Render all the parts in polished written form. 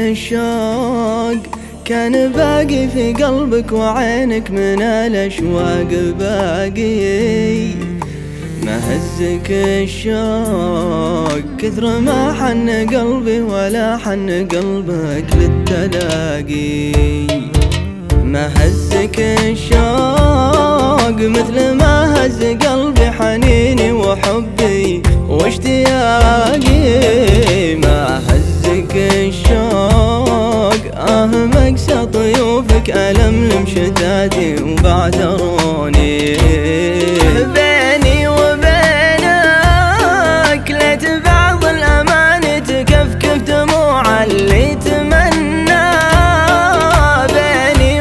الشوق كان باقي في قلبك وعينك من الأشواق باقي. ما هزك الشوق كثر ما حن قلبي ولا حن قلبك للتلاقي. ما هزك الشوق مثل ما هز قلبي حنيني وحبي واشتياقي. ما هزك الشوق مكسى طيوفك ألملم شتاتي وبعتروني. بيني وبينك ليت بعض الأماني تكفكف دموع اللي تمنى. بيني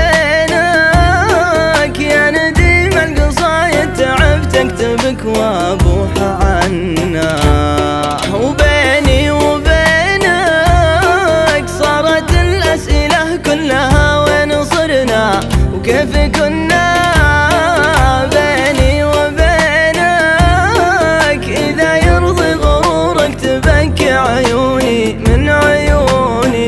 وبينك يا نديم القصايد تعبت اكتبك وابوح عنا. وبيني وبينك صارت الأسئلة كلها وين صرنا وكيف كنا. بيني وبينك إذا يرضي غرورك تبكي عيوني من عيوني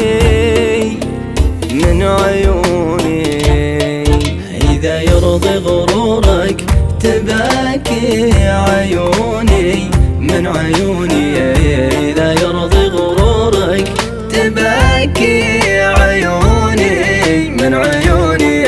من عيوني. إذا يرضي غرورك تبكي عيوني من عيوني. إذا يرضي غرورك تبكي عيوني من عيوني.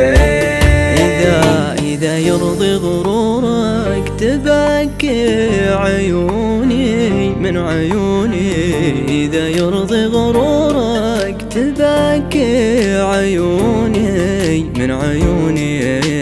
إذا يرضي غرورك تبكي عيوني من عيوني. إذا يرضي غرورك تبكي عيوني من عيوني.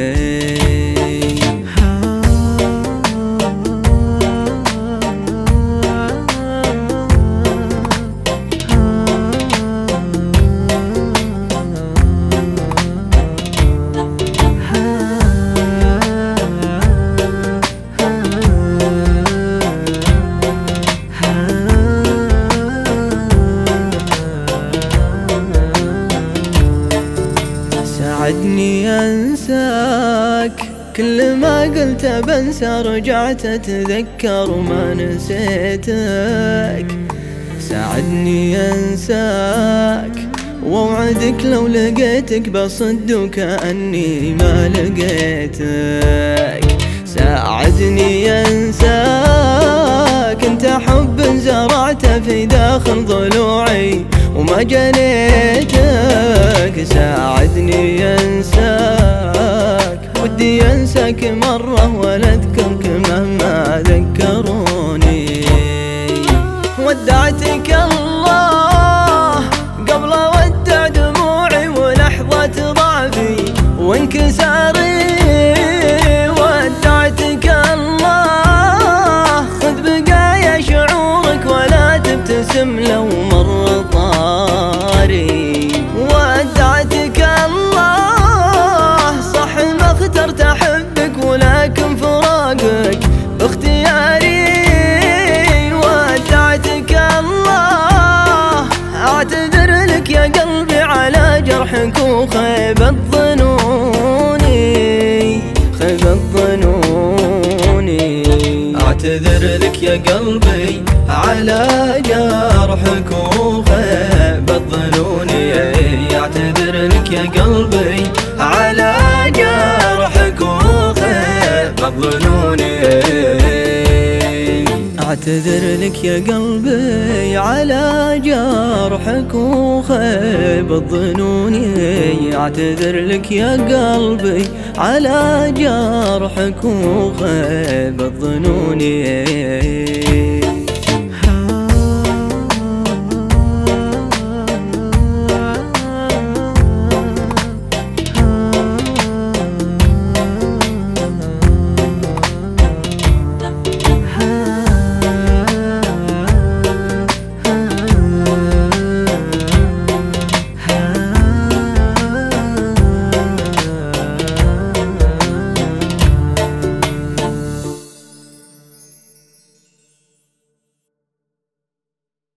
ساعدني أنساك كل ما قلت بنسى رجعت أتذكر وما نسيتك. ساعدني أنساك وأوعدك لو لقيتك بصد وكأني ما لقيتك. ساعدني أنساك أنت حب زرعته في داخل ضلوعي وما جنيتك. ساعدني أنساك ودي أنساك مرة ولا أذكرك مهما ذكروني. ودعتك الله قبل ودع دموعي ولحظة ضعفي وانكساري. ودعتك الله خذ بقايا شعورك ولا تبتسم لو مر طاري. ودعتك الله صح ما اخترت أحبك ولكن فراقك باختياري. ودعتك الله أعتذر لك يا قلبي على جرحك وخيبة ظنوني خيبة ظنوني. أعتذر لك يا قلبي على جرحك وخيبة ظنوني. أعتذر لك يا قلبي على جرحك وخيبة ظنوني. أعتذر لك يا قلبي على جرحك وخيبة ظنوني. أعتذر لك يا قلبي على جرحك وخيبة ظنوني.